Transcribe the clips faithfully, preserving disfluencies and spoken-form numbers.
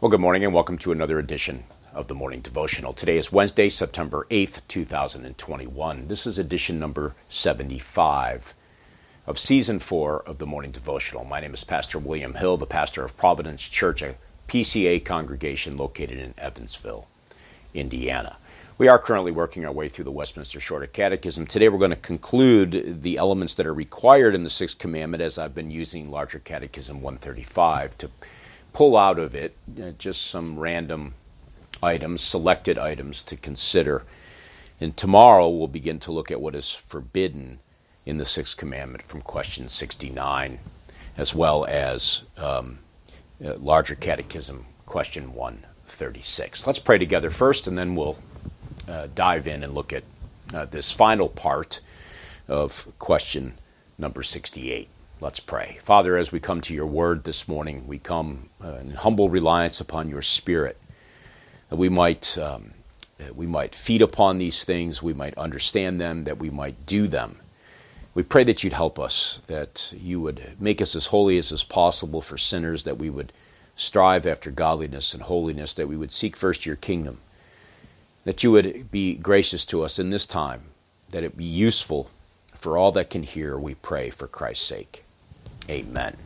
Well, good morning and welcome to another edition of the Morning Devotional. Today is Wednesday, September eighth, two thousand twenty-one. This is edition number seventy-five of season four of the Morning Devotional. My name is Pastor William Hill, the pastor of Providence Church, a P C A congregation located in Evansville, Indiana. We are currently working our way through the Westminster Shorter Catechism. Today we're going to conclude the elements that are required in the Sixth Commandment, as I've been using Larger Catechism one thirty-five to pull out of it uh, just some random items, selected items to consider. And tomorrow we'll begin to look at what is forbidden in the Sixth Commandment from question sixty-nine, as well as um, uh, Larger Catechism question one thirty-six. Let's pray together first, and then we'll uh, dive in and look at uh, this final part of question number sixty-eight. Let's pray. Father, as we come to your word this morning, we come uh, in humble reliance upon your Spirit, that we might um, that we might feed upon these things, we might understand them, that we might do them. We pray that you'd help us, that you would make us as holy as is possible for sinners, that we would strive after godliness and holiness, that we would seek first your kingdom, that you would be gracious to us in this time, that it be useful for all that can hear, we pray for Christ's sake. Amen.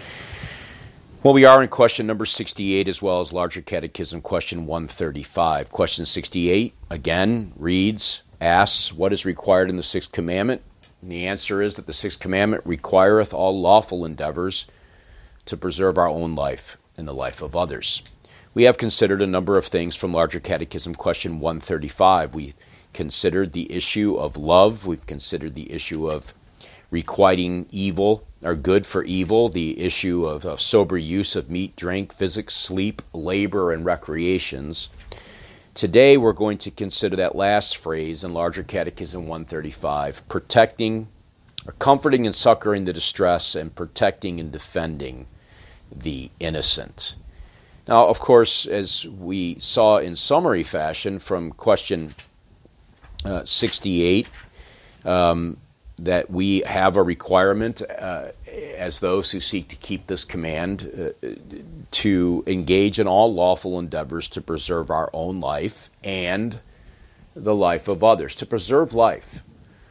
Well, we are in question number sixty-eight as well as Larger Catechism question one thirty-five. Question sixty-eight, again, reads, asks, what is required in the Sixth Commandment? And the answer is that the Sixth Commandment requireth all lawful endeavors to preserve our own life and the life of others. We have considered a number of things from Larger Catechism question one thirty-five. We considered the issue of love. We've considered the issue of requiting evil or good for evil, the issue of, of sober use of meat, drink, physics, sleep, labor, and recreations. Today we're going to consider that last phrase in Larger Catechism one thirty-five, protecting, or comforting and succoring the distressed, and protecting and defending the innocent. Now, of course, as we saw in summary fashion from question uh, sixty-eight, um, that we have a requirement uh, as those who seek to keep this command uh, to engage in all lawful endeavors to preserve our own life and the life of others, to preserve life,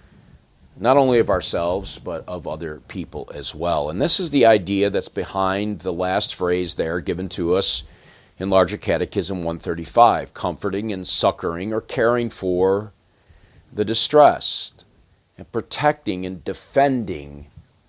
not only of ourselves, but of other people as well. And this is the idea that's behind the last phrase there given to us in Larger Catechism one thirty-five, comforting and succoring or caring for the distressed, and protecting and defending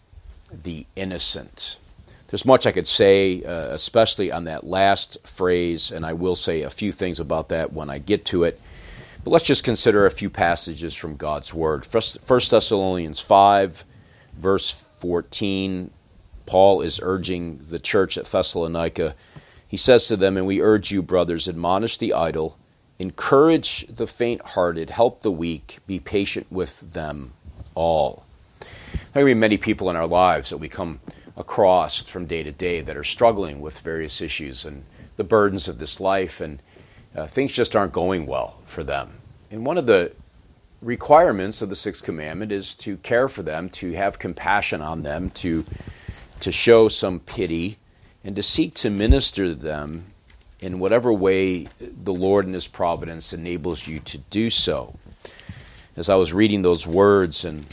the innocent. There's much I could say, uh, especially on that last phrase, and I will say a few things about that when I get to it. But let's just consider a few passages from God's Word. First Thessalonians five, verse fourteen, Paul is urging the church at Thessalonica. He says to them, and we urge you, brothers, admonish the idle, encourage the faint-hearted, help the weak, be patient with them all. There are going to be many people in our lives that we come across from day to day that are struggling with various issues and the burdens of this life, and uh, things just aren't going well for them. And one of the requirements of the Sixth Commandment is to care for them, to have compassion on them, to, to show some pity, and to seek to minister to them in whatever way the Lord in His providence enables you to do so. As I was reading those words in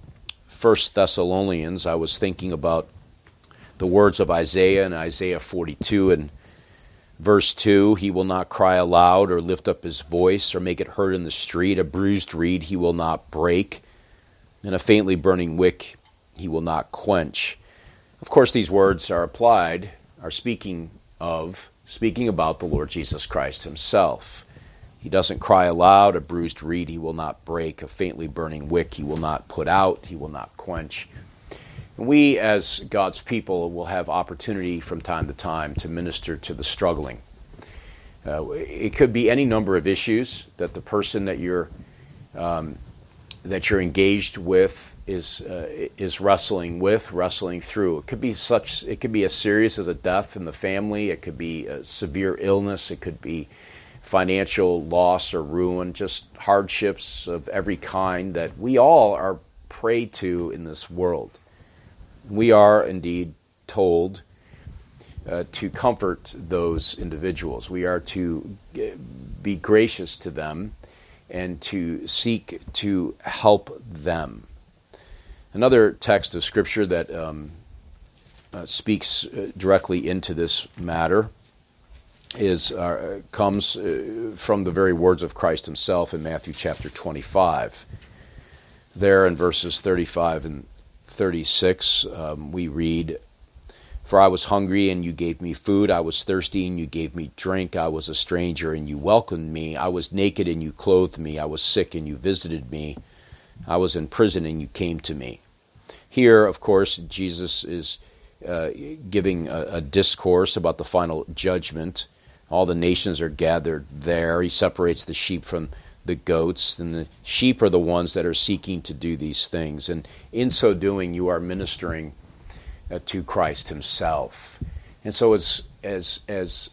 First Thessalonians, I was thinking about the words of Isaiah in Isaiah forty-two and verse two, he will not cry aloud or lift up his voice or make it heard in the street. A bruised reed he will not break, and a faintly burning wick he will not quench. Of course, these words are applied, are speaking of Speaking about the Lord Jesus Christ Himself. He doesn't cry aloud, a bruised reed He will not break, a faintly burning wick He will not put out, He will not quench. And we as God's people will have opportunity from time to time to minister to the struggling. Uh, it could be any number of issues that the person that you're um, that you're engaged with is uh, is wrestling with, wrestling through. It could be such. It could be as serious as a death in the family. It could be a severe illness. It could be financial loss or ruin, just hardships of every kind that we all are prey to in this world. We are indeed told uh, to comfort those individuals. We are to be gracious to them and to seek to help them. Another text of Scripture that um, uh, speaks uh, directly into this matter is uh, comes uh, from the very words of Christ himself in Matthew chapter twenty-five. There in verses thirty-five and thirty-six, um, we read, "For I was hungry, and you gave me food. I was thirsty, and you gave me drink. I was a stranger, and you welcomed me. I was naked, and you clothed me. I was sick, and you visited me. I was in prison, and you came to me." Here, of course, Jesus is uh, giving a, a discourse about the final judgment. All the nations are gathered there. He separates the sheep from the goats, and the sheep are the ones that are seeking to do these things. And in so doing, you are ministering uh, to Christ himself. And so as as as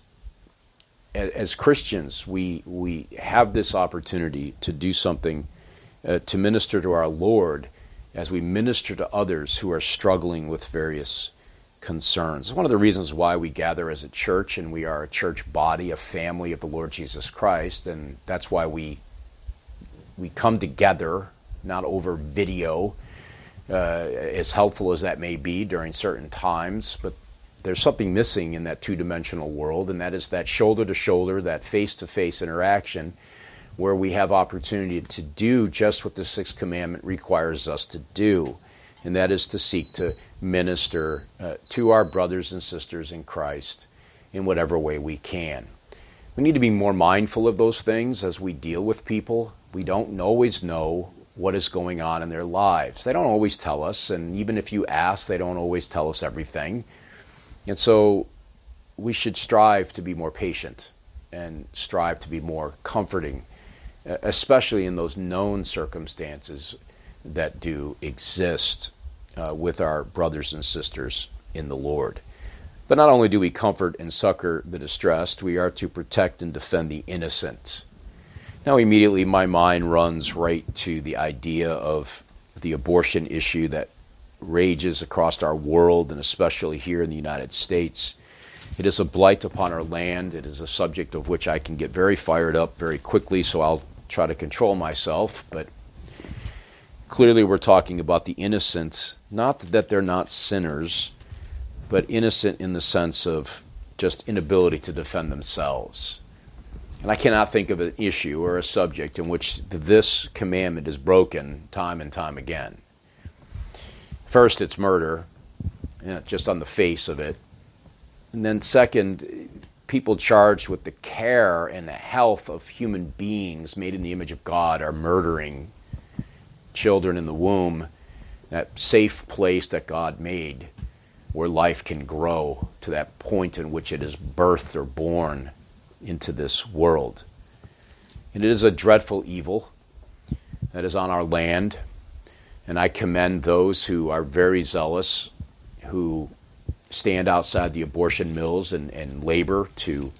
as Christians, we we have this opportunity to do something uh, to minister to our Lord as we minister to others who are struggling with various concerns. It's one of the reasons why we gather as a church, and we are a church body, a family of the Lord Jesus Christ, and that's why we we come together, not over video, uh, as helpful as that may be during certain times, but there's something missing in that two-dimensional world, and that is that shoulder-to-shoulder, that face-to-face interaction where we have opportunity to do just what the Sixth Commandment requires us to do, and that is to seek to minister uh, to our brothers and sisters in Christ in whatever way we can. We need to be more mindful of those things as we deal with people. We don't always know what is going on in their lives. They don't always tell us, and even if you ask, they don't always tell us everything. And so we should strive to be more patient and strive to be more comforting, especially in those known circumstances that do exist uh, with our brothers and sisters in the Lord. But not only do we comfort and succor the distressed, we are to protect and defend the innocent. Now immediately my mind runs right to the idea of the abortion issue that rages across our world, and especially here in the United States. It is a blight upon our land. It is a subject of which I can get very fired up very quickly, so I'll try to control myself. But clearly we're talking about the innocent, not that they're not sinners, but innocent in the sense of just inability to defend themselves. And I cannot think of an issue or a subject in which this commandment is broken time and time again. First, it's murder, you know, just on the face of it. And then second, people charged with the care and the health of human beings made in the image of God are murdering children in the womb, that safe place that God made where life can grow to that point in which it is birthed or born into this world. And it is a dreadful evil that is on our land, and I commend those who are very zealous, who stand outside the abortion mills and, and labor to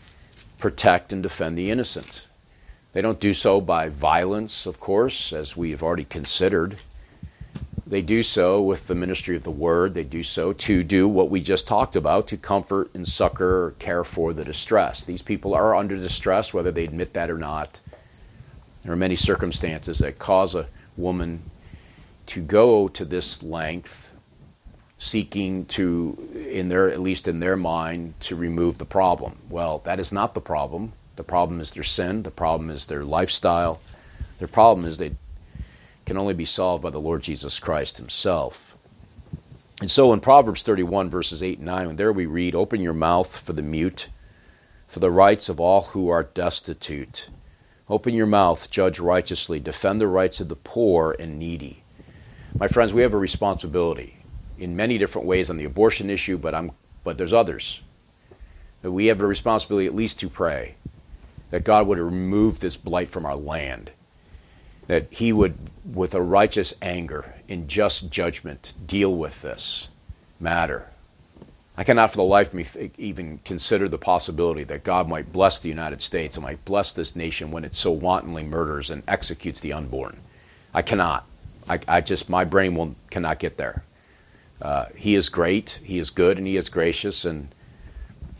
protect and defend the innocent. They don't do so by violence, of course, as we have already considered. They do so with the ministry of the Word. They do so to do what we just talked about, to comfort and succor or care for the distressed. These people are under distress, whether they admit that or not. There are many circumstances that cause a woman to go to this length, seeking to, in their, at least in their mind, to remove the problem. Well, that is not the problem. The problem is their sin. The problem is their lifestyle. Their problem is they can only be solved by the Lord Jesus Christ himself. And so in Proverbs thirty-one, verses eight and nine, there we read, "Open your mouth for the mute, for the rights of all who are destitute. Open your mouth, judge righteously, defend the rights of the poor and needy." My friends, we have a responsibility in many different ways on the abortion issue, but I'm but there's others. That we have a responsibility at least to pray that God would remove this blight from our land, that he would, with a righteous anger, in just judgment, deal with this matter. I cannot for the life of me th- even consider the possibility that God might bless the United States and might bless this nation when it so wantonly murders and executes the unborn. I cannot. I, I just, my brain will cannot get there. Uh, he is great, he is good, and he is gracious, and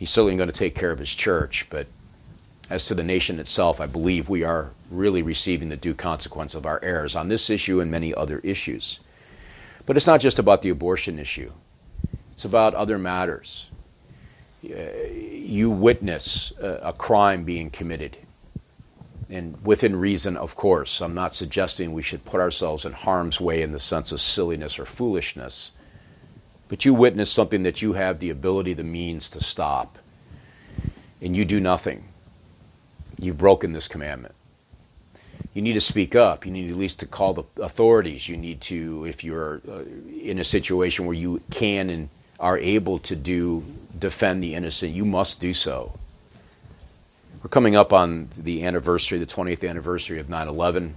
He's certainly going to take care of his church, but as to the nation itself, I believe we are really receiving the due consequence of our errors on this issue and many other issues. But it's not just about the abortion issue. It's about other matters. You witness a crime being committed, and within reason, of course. I'm not suggesting we should put ourselves in harm's way in the sense of silliness or foolishness, but you witness something that you have the ability, the means to stop, and you do nothing. You've broken this commandment. You need to speak up. You need at least to call the authorities. You need to, if you're uh, in a situation where you can and are able to do defend the innocent, you must do so. We're coming up on the anniversary, the twentieth anniversary of nine eleven,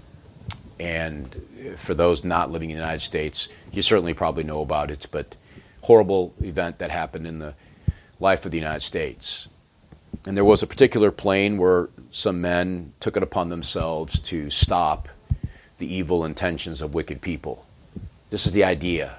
and for those not living in the United States, you certainly probably know about it, but horrible event that happened in the life of the United States. And there was a particular plane where some men took it upon themselves to stop the evil intentions of wicked people. This is the idea.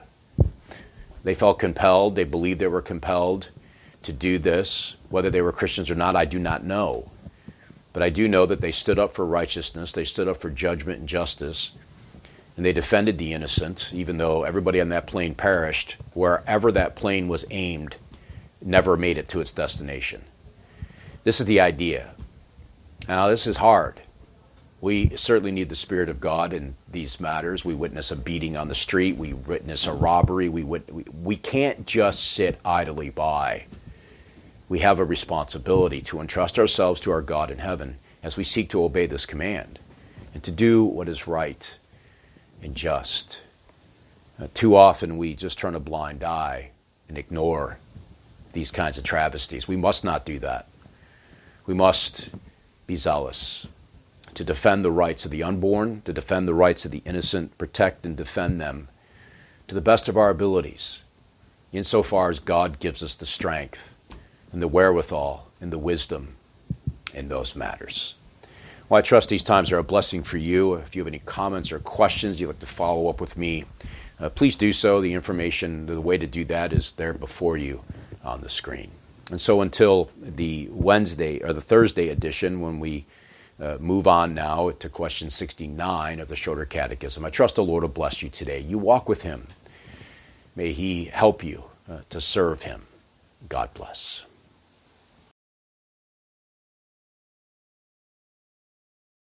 They felt compelled, they believed they were compelled to do this. Whether they were Christians or not, I do not know. But I do know that they stood up for righteousness, they stood up for judgment and justice, and they defended the innocent, even though everybody on that plane perished. Wherever that plane was aimed, never made it to its destination. This is the idea. Now, this is hard. We certainly need the Spirit of God in these matters. We witness a beating on the street. We witness a robbery. We, wit- we, we can't just sit idly by. We have a responsibility to entrust ourselves to our God in heaven as we seek to obey this command and to do what is right and just. Uh, too often we just turn a blind eye and ignore these kinds of travesties. We must not do that. We must be zealous to defend the rights of the unborn, to defend the rights of the innocent, protect and defend them to the best of our abilities, insofar as God gives us the strength and the wherewithal and the wisdom in those matters. Well, I trust these times are a blessing for you. If you have any comments or questions you'd like to follow up with me, uh, please do so. The information, the way to do that is there before you on the screen. And so until the Wednesday or the Thursday edition, when we uh, move on now to question sixty-nine of the Shorter Catechism, I trust the Lord will bless you today. You walk with him. May he help you uh, to serve him. God bless.